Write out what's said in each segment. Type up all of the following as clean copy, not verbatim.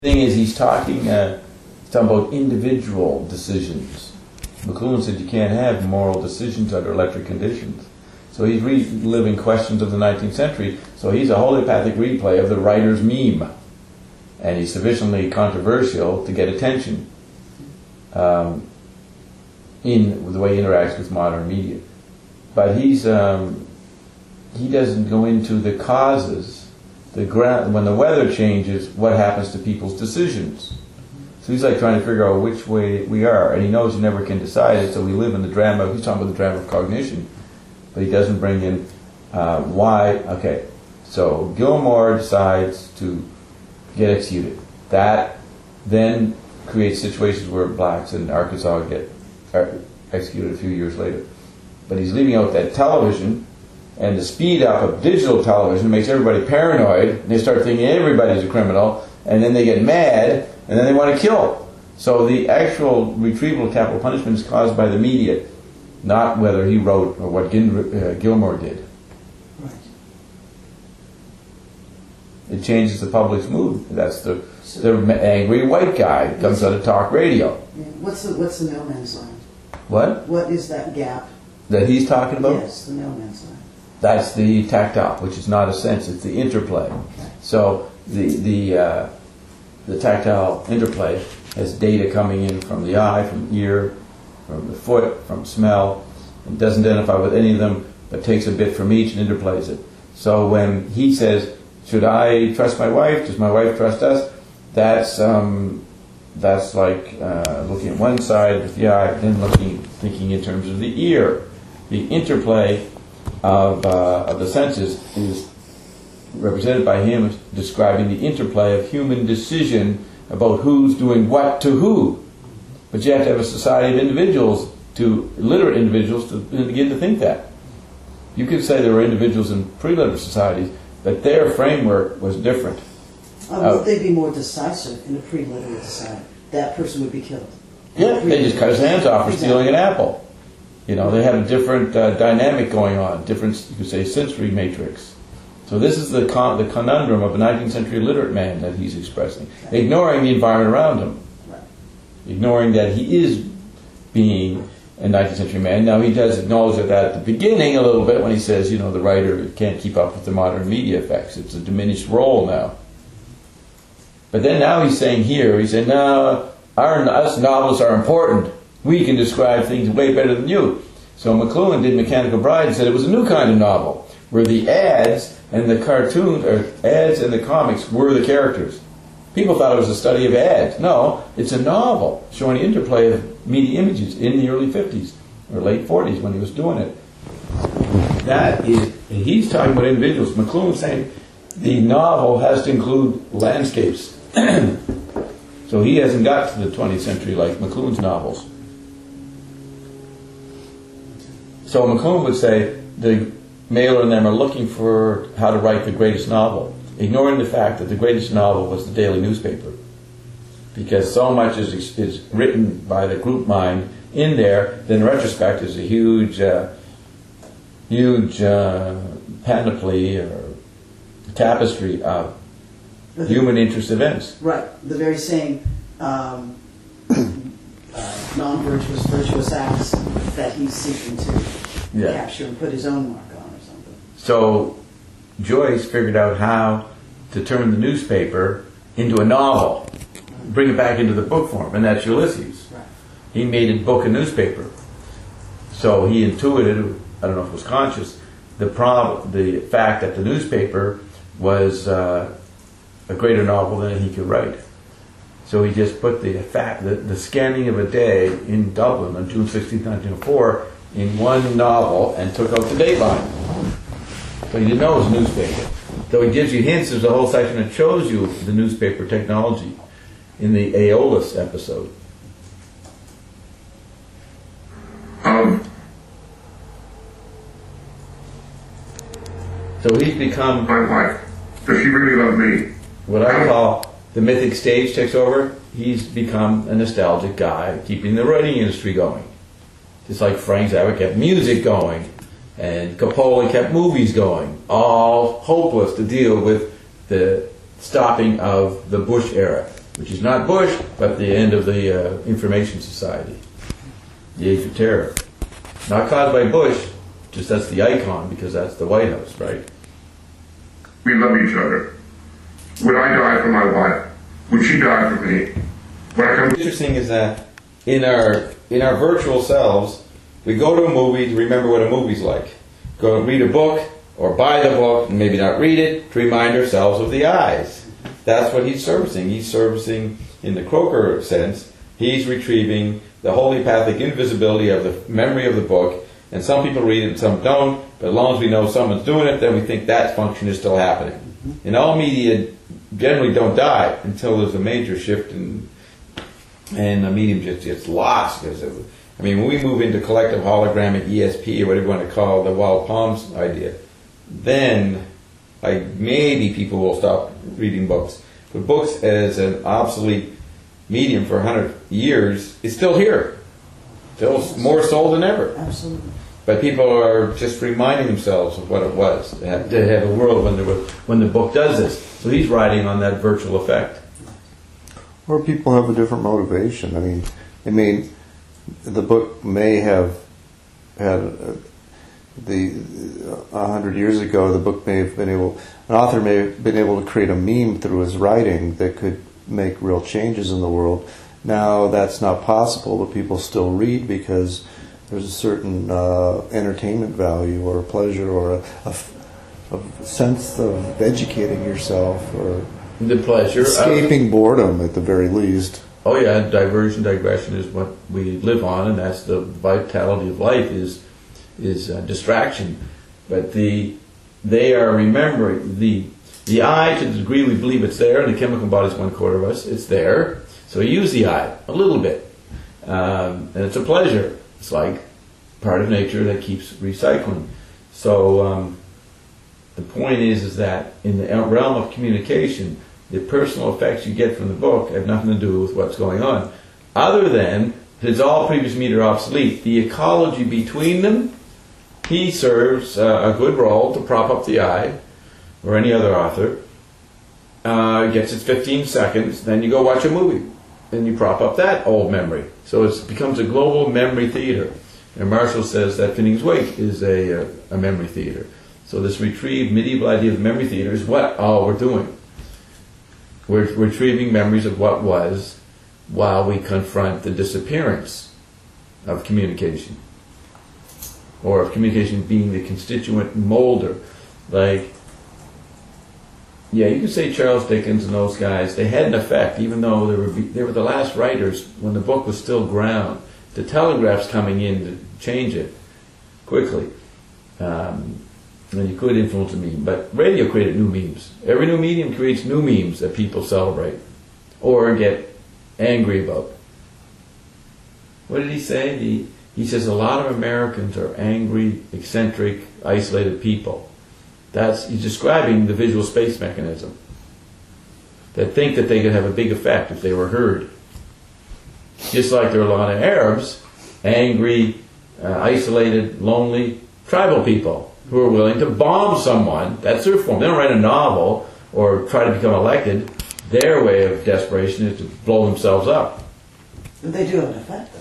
thing is, he's talking about individual decisions. McLuhan said you can't have moral decisions under electric conditions. So he's reliving questions of the 19th century. So he's a homeopathic replay of the writer's meme. And he's sufficiently controversial to get attention in the way he interacts with modern media. But he doesn't go into the causes, when the weather changes, what happens to people's decisions. So he's like trying to figure out which way we are, and he knows you never can decide it, so we live in the drama. He's talking about the drama of cognition, but he doesn't bring in why. Okay, so Gilmore decides to get executed. That then creates situations where blacks in Arkansas get executed a few years later. But he's leaving out that television, and the speed up of digital television makes everybody paranoid, and they start thinking everybody's a criminal, and then they get mad, and then they want to kill. So the actual retrieval of capital punishment is caused by the media, not whether he wrote or what Gilmore did. Right. It changes the public's mood. That's the angry white guy comes out of talk radio. Yeah. What's the mailman's line? What? What is that gap? That he's talking about? Yes, the mailman's line. That's the tactile, which is not a sense, it's the interplay. Okay. So the tactile interplay has data coming in from the eye, from the ear, from the foot, from smell, and doesn't identify with any of them, but takes a bit from each and interplays it. So when he says, should I trust my wife? Does my wife trust us? That's like looking at one side with the eye, then thinking in terms of the ear. The interplay of the senses is represented by him describing the interplay of human decision about who's doing what to who. But you have to have a society of individuals, literate individuals, to begin to think that. You could say there were individuals in pre-literate societies, but their framework was different. Would they be more decisive in a pre-literate society? That person would be killed. Yeah, they just cut his hands off for stealing an apple. You know, they have a different dynamic going on, different, you could say, sensory matrix. So this is the conundrum of a 19th century literate man that he's expressing, ignoring the environment around him, ignoring that he is being a 19th century man. Now he does acknowledge that at the beginning a little bit when he says, you know, the writer can't keep up with the modern media effects. It's a diminished role now. But then now he's saying here, he said, no, us novelists are important. We can describe things way better than you. So McLuhan did Mechanical Bride and said it was a new kind of novel, where the ads and the cartoons, or ads and the comics were the characters. People thought it was a study of ads. No, it's a novel showing the interplay of media images in the early 50s, or late 40s when he was doing it. That is, he's talking about individuals. McLuhan's saying the novel has to include landscapes. So he hasn't got to the 20th century like McLuhan's novels. So McLuhan would say the Mailer and them are looking for how to write the greatest novel, ignoring the fact that the greatest novel was the daily newspaper. Because so much is written by the group mind in there, that in retrospect is a huge panoply or tapestry of human interest events. Right. The very same non-virtuous, virtuous acts that he's seeking to capture and put his own mark on or something. So Joyce figured out how to turn the newspaper into a novel, bring it back into the book form, and that's Ulysses. Right. He made it book and newspaper. So he intuited, I don't know if it was conscious, the fact that the newspaper was a greater novel than he could write. So he just put the scanning of a day in Dublin on June 16, 1904 in one novel and took out the dateline. So he didn't know it was a newspaper. Though he gives you hints, there's a whole section that shows you the newspaper technology in the Aeolus episode. So he's become... My wife, does she really love me? What I call the mythic stage takes over. He's become a nostalgic guy, keeping the writing industry going. Just like Frank Zappa kept music going, and Coppola kept movies going, all hopeless to deal with the stopping of the Bush era. which is not Bush, but the end of the information society, the age of terror. Not caused by Bush, just that's the icon because that's the White House, right? We love each other. Would I die for my wife? Would she die for me? When I come What's interesting is that in our virtual selves, we go to a movie to remember what a movie's like. Go and read a book or buy the book and maybe not read it to remind ourselves of the eyes. That's what he's servicing. He's servicing, in the Croker sense, he's retrieving the holopathic invisibility of the memory of the book. And some people read it and some don't, but as long as we know someone's doing it, then we think that function is still happening. And all media generally don't die until there's a major shift and the medium just gets lost. Because when we move into collective hologramic ESP or whatever you want to call it, the Wild Palms idea, then maybe people will stop reading books. But books as an obsolete medium for 100 years is still here. Still more sold than ever. Absolutely. But people are just reminding themselves of what it was to have a world when the book does this. So he's riding on that virtual effect. Or people have a different motivation. I mean, the book may have had 100 years ago. The book may have been an author may have been able to create a meme through his writing that could make real changes in the world. Now that's not possible, but people still read because there's a certain entertainment value or a pleasure or a sense of educating yourself or The pleasure escaping boredom at the very least. Oh yeah, diversion, digression is what we live on, and that's the vitality of life is distraction. But they are remembering the eye, to the degree we believe it's there, and the chemical body's 1/4 of us, it's there. So we use the eye a little bit, and it's a pleasure. It's like part of nature that keeps recycling. So the point is that in the realm of communication, the personal effects you get from the book have nothing to do with what's going on. Other than, it's all previous media obsolete, the ecology between them, he serves a good role to prop up the eye, or any other author, gets its 15 seconds, then you go watch a movie, and you prop up that old memory. So it becomes a global memory theater. And Marshall says that Finnegans Wake is a memory theater. So this retrieved medieval idea of memory theater is what all we're doing. We're retrieving memories of what was while we confront the disappearance of communication. Or of communication being the constituent molder. Like, yeah, you could say Charles Dickens and those guys, they had an effect, even though they were the last writers when the book was still ground. The telegraph's coming in to change it quickly. And you could influence a meme, but radio created new memes. Every new medium creates new memes that people celebrate or get angry about. What did he say? He says a lot of Americans are angry, eccentric, isolated people. He's describing the visual space mechanism. That think that they could have a big effect if they were heard. Just like there are a lot of Arabs, angry, isolated, lonely, tribal people who are willing to bomb someone. That's their form. They don't write a novel or try to become elected. Their way of desperation is to blow themselves up. But they do have an effect,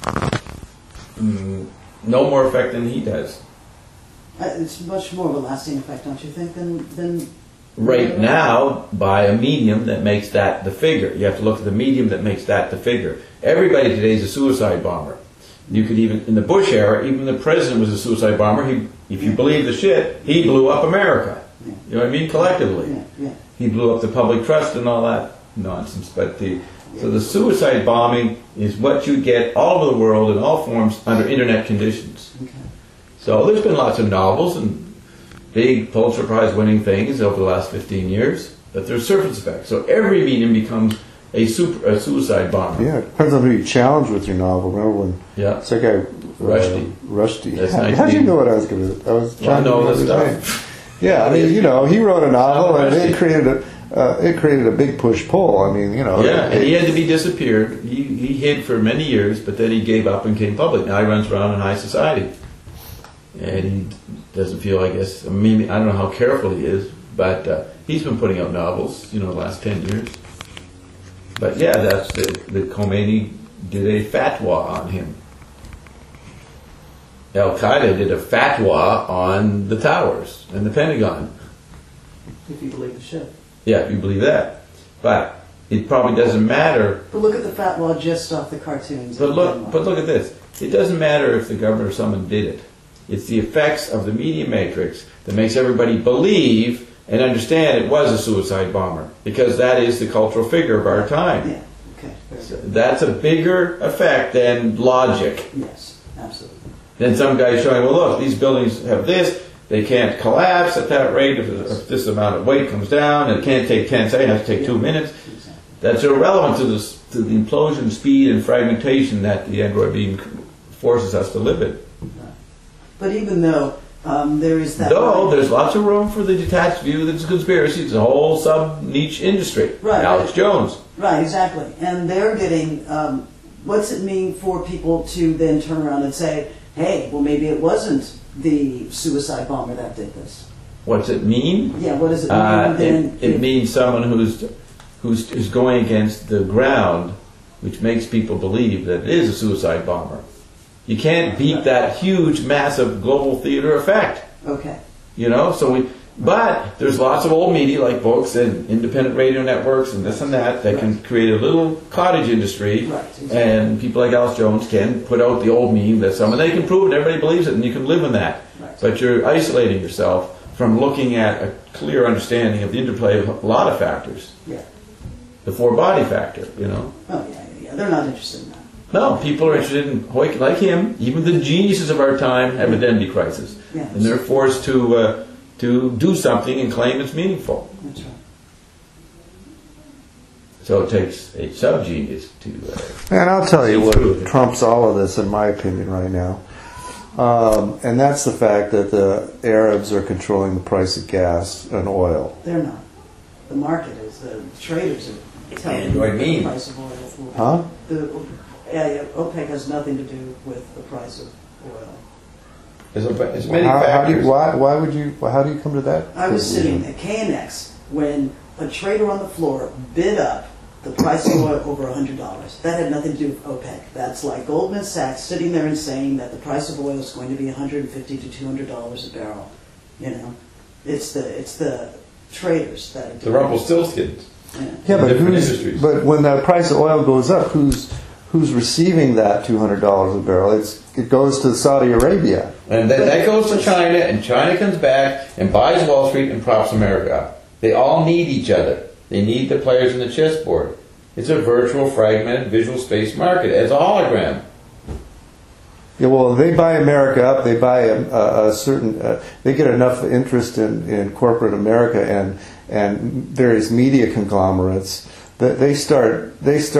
though. No more effect than he does. It's much more of a lasting effect, don't you think, than Right now, by a medium that makes that the figure. You have to look at the medium that makes that the figure. Everybody today is a suicide bomber. You could even, in the Bush era, even the president was a suicide bomber. If you believe the shit, he blew up America. Yeah. You know what I mean? Collectively. Yeah. He blew up the public trust and all that nonsense. But so the suicide bombing is what you get all over the world in all forms under internet conditions. Okay. So there's been lots of novels and big Pulitzer Prize winning things over the last 15 years, but there's surface effects. So every medium becomes a suicide bomber. Yeah, it depends on who you challenge with your novel. Remember when it's that guy Rushdie. That's How'd you know what I was going to? I was trying I know to this remember his stuff. name. Yeah, I mean, he wrote a novel and it created a big push-pull. I mean, Yeah, and he had to be disappeared. He hid for many years, but then he gave up and came public. Now he runs around in high society. And he doesn't feel, I guess, maybe, I don't know how careful he is, but he's been putting out novels, the last 10 years. But yeah, that's the Khomeini did a fatwa on him. Al Qaeda did a fatwa on the towers and the Pentagon. If you believe the ship. Yeah, if you believe that. But it probably doesn't matter. But look at the fatwa just off the cartoons. But look at this. It doesn't matter if the government or someone did it. It's the effects of the media matrix that makes everybody believe and understand it was a suicide bomber, because that is the cultural figure of our time. Yeah. Okay. So that's a bigger effect than logic. Yes, absolutely. Then some guy showing, well, look, these buildings have this, they can't collapse at that rate if this amount of weight comes down, and it can't take 10 seconds, it has to take 2 minutes. Exactly. That's irrelevant to the implosion, speed, and fragmentation that the android beam forces us to live in. But even though there is that... Though there's lots of room for the detached view that it's a conspiracy, it's a whole sub-niche industry. Right. Alex Jones. Right, exactly. And they're getting... what's it mean for people to then turn around and say, hey, well, maybe it wasn't the suicide bomber that did this? What's it mean? Yeah, what does it mean? It means someone who's going against the ground, which makes people believe that it is a suicide bomber. You can't beat that huge, massive global theater effect. Okay. You know, but there's lots of old media like books and independent radio networks and this and that can create a little cottage industry. Right, exactly. And people like Alex Jones can put out the old meme that they can prove it, everybody believes it, and you can live in that. Right. But you're isolating yourself from looking at a clear understanding of the interplay of a lot of factors. Yeah. The four-body factor, you know. Oh, yeah. They're not interested in that. No, people are interested in, like him, even the geniuses of our time have identity crisis. Yeah. And they're forced to do something and claim it's meaningful. That's right. So it takes a sub-genius to... And I'll tell you see what through it. trumps all of this, in my opinion, right now. And that's the fact that the Arabs are controlling the price of gas and oil. They're not. The market is. The traders are telling And what I the mean. price of oil. Huh? OPEC has nothing to do with the price of oil. There's many How do factors. how do you come to that? I was conclusion? sitting at KNX when a trader on the floor bid up the price of oil over $100. That had nothing to do with OPEC. That's like Goldman Sachs sitting there and saying that the price of oil is going to be $150 to $200 a barrel. You know, it's the traders that are The Rumpelstiltskins. Yeah, but different industries. but when the price of oil goes up, who's receiving that $200 a barrel? It goes to Saudi Arabia. And then that goes to China, and China comes back and buys Wall Street and props America up. They all need each other. They need the players in the chessboard. It's a virtual, fragmented, visual space market. It's a hologram. Yeah, well, they buy America up. They buy a certain. They get enough interest in corporate America and various media conglomerates that they start.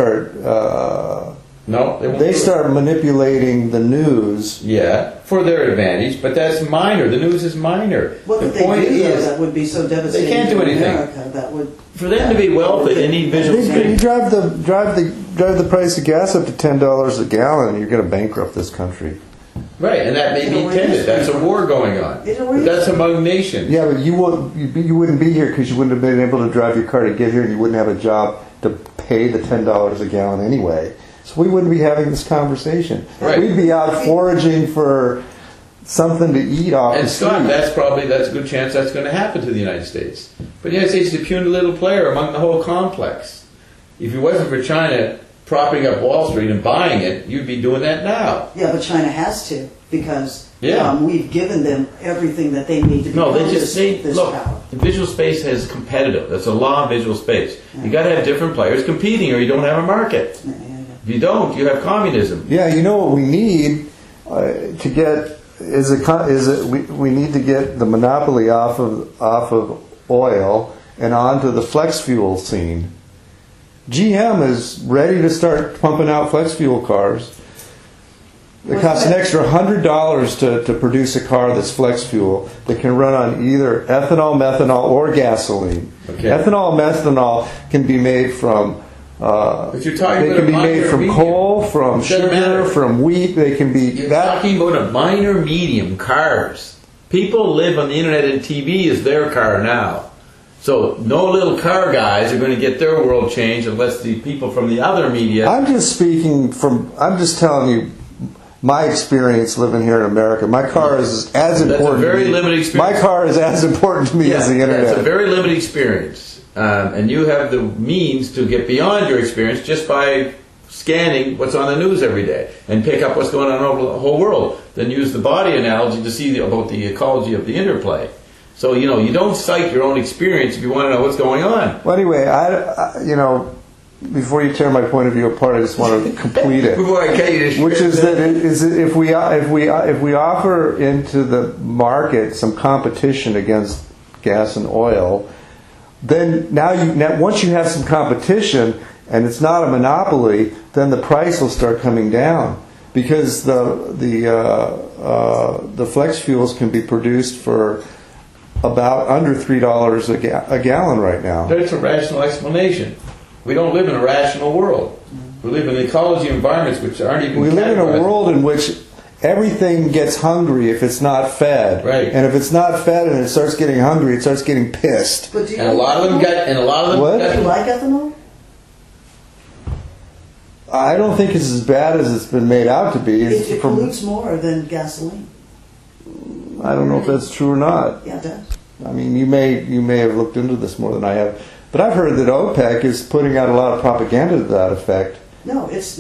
No, they won't They do it. start manipulating the news. Yeah, for their advantage, but that's minor. The news is minor. What the would they point do though, is, that would be so devastating can't do to anything. America? That would for them to be wealthy, they need visual You space. drive the price of gas up to $10 a gallon, you're going to bankrupt this country. Right, and that may be You know, intended. That's a war going on. You know, But that's among nations. Yeah, but you wouldn't be here because you wouldn't have been able to drive your car to get here, and you wouldn't have a job to pay the $10 a gallon anyway. So we wouldn't be having this conversation. Right. We'd be out foraging for something to eat off And the Scott, street. that's a good chance that's going to happen to the United States. But the United States is a puny little player among the whole complex. If it wasn't for China propping up Wall Street and buying it, you'd be doing that now. Yeah, but China has to because Yeah. we've given them everything that they need to No, build they just need, this look, power. the visual space is competitive. That's a law of visual space. You got to have different players competing or you don't have a market. Yeah. If you don't, you have communism. Yeah, you know what we need to get we need to get the monopoly off of oil and onto the flex fuel scene. GM is ready to start pumping out flex fuel cars. It costs an extra $100 to produce a car that's flex fuel that can run on either ethanol, methanol, or gasoline. Okay. Ethanol and methanol can be made from. But you're talking They about can a be minor made from medium. coal, from It doesn't sugar, matter. from wheat. They can be You're that. talking about a minor medium, cars. People live on the internet and TV is their car now. So no little car guys are going to get their world changed unless the people from the other media. I'm just telling you my experience living here in America. My car is as important. That's a very to me. limited experience. My car is as important to me as the internet. It's a very limited experience. And you have the means to get beyond your experience just by scanning what's on the news every day and pick up what's going on over the whole world. Then use the body analogy to see about the ecology of the interplay. So, you don't cite your own experience if you want to know what's going on. Well, anyway, before you tear my point of view apart, I just want to complete it. Before I cut you, Which is that if we offer into the market some competition against gas and oil, then now once you have some competition and it's not a monopoly, then the price will start coming down because the flex fuels can be produced for about under $3 a gallon right now. That's a rational explanation. We don't live in a rational world. We live in ecology environments which aren't even. We live in a categorized. world in which everything gets hungry if it's not fed. Right. And if it's not fed and it starts getting hungry, it starts getting pissed. But do you And a lot of them got. What? Do you like ethanol? I don't think it's as bad as it's been made out to be. It pollutes more than gasoline. I don't know if that's true or not. Yeah, it does. I mean, you may have looked into this more than I have, but I've heard that OPEC is putting out a lot of propaganda to that effect. No, it's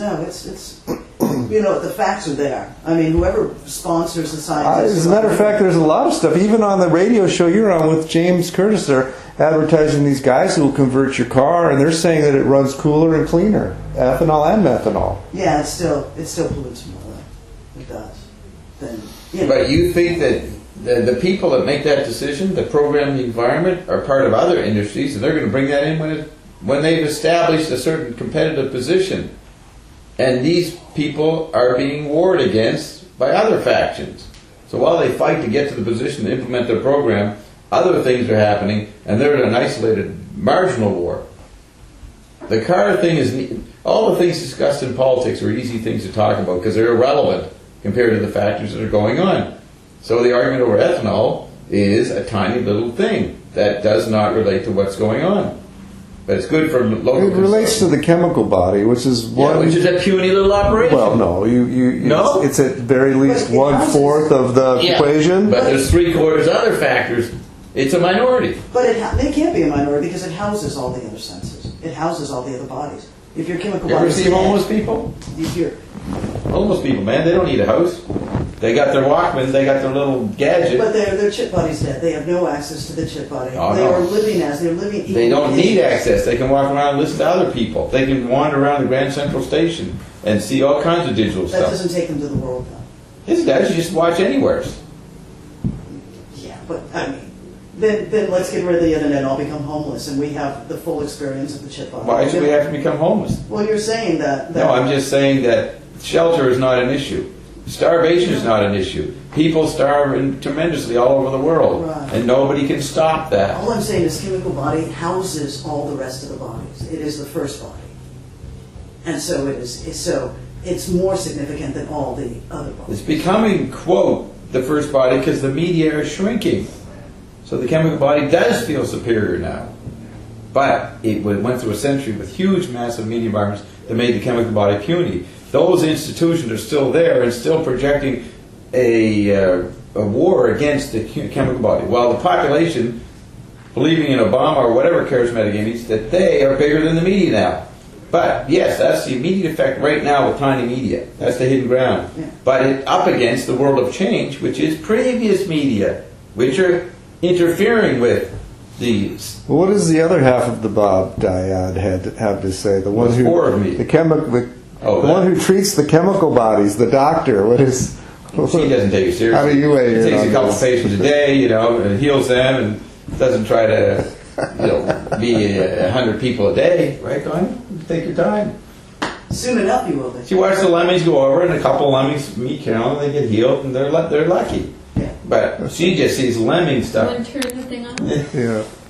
the facts are there. I mean, whoever sponsors the scientists. As a matter of fact, there's a lot of stuff. Even on the radio show you're on with James Curtis, they're advertising these guys who will convert your car, and they're saying that it runs cooler and cleaner, ethanol and methanol. Yeah, it still pollutes more. Though. It does. Then, But you think that the people that make that decision, that program the environment, are part of other industries, and they're going to bring that in when they've established a certain competitive position. And these people are being warred against by other factions. So while they fight to get to the position to implement their program, other things are happening, and they're in an isolated, marginal war. The car thing is... All the things discussed in politics are easy things to talk about because they're irrelevant compared to the factors that are going on. So the argument over ethanol is a tiny little thing that does not relate to what's going on. But it's good for local. It relates to the chemical body, which is which is a puny little operation. Well, no, No? It's at very least But it 1/4 of the equation. But there's 3/4 other factors. It's a minority. But it can't be a minority because it houses all the other senses. It houses all the other bodies. If your chemical You ever body see homeless people? if you're Homeless people, man, they don't need a house. They got their Walkman, they got their little gadget. But their chip body's dead. They have no access to the chip body. Oh, they no. are living they're living. They don't need access. They can walk around and listen to other people. They can wander around the Grand Central Station and see all kinds of digital That stuff. doesn't take them to the world, though. Yes, it does. You just watch anywhere. Yeah, but I mean, then let's get rid of the internet and all become homeless, and we have the full experience of the chip body. Why should we have to become homeless? Well, you're saying that. No, I'm just saying that shelter is not an issue. Starvation is not an issue. People starve tremendously all over the world, Right. and nobody can stop that. All I'm saying is chemical body houses all the rest of the bodies. It is the first body. And so it is. So it's more significant than all the other bodies. It's becoming, quote, the first body because the media are shrinking. So the chemical body does feel superior now. But it went through a century with huge, massive media environments that made the chemical body puny. Those institutions are still there and still projecting a war against the chemical body. While the population, believing in Obama or whatever charismatic image, that they are bigger than the media now. But yes, that's the immediate effect right now with tiny media. That's the hidden ground. Yeah. But it's up against the world of change, which is previous media, which are interfering with these. Well, what does the other half of the Bob Dyad have to say? The one There's who four of me. the Oh, one who treats the chemical bodies, the doctor. What is? She doesn't take it seriously. How do you weigh She in takes on a couple this? patients a day, and heals them, and doesn't try to, be 100 people a day, right, Don? Take your time. Soon enough, you will be. She watched the lemmings go over, and a couple of lemmings meet Carolyn, they get healed, and they're lucky. Yeah. But she just sees lemming stuff. Then turn the thing on. Yeah.